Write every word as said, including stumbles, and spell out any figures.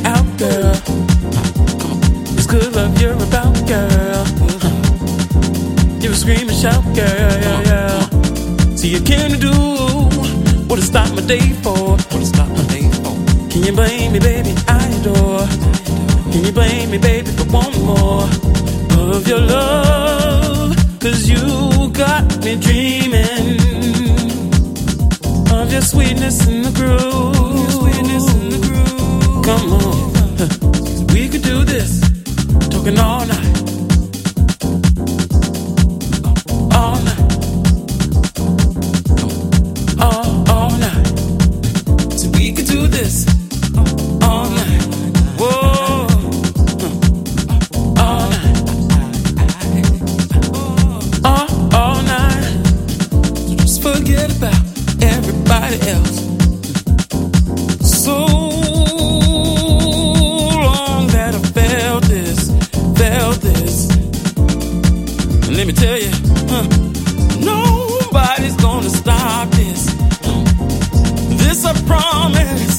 out, girl. It's good love you're about, girl. You were scream and shout, girl, yeah, yeah. See, you came to do what I start my day for. What I start my day for. Can you blame me, baby? I adore. Can you blame me, baby, for one more of your love? Cause you got me dreaming of your sweetness in the groove. Your sweetness in the groove. Come on, we could do this, talking all night. All night. All, all night. So we could do this all night. Whoa. All night. All, all night. So just forget about everybody else. So long that I felt this, felt this. And let me tell you, huh, nobody's gonna stop this. This I promise.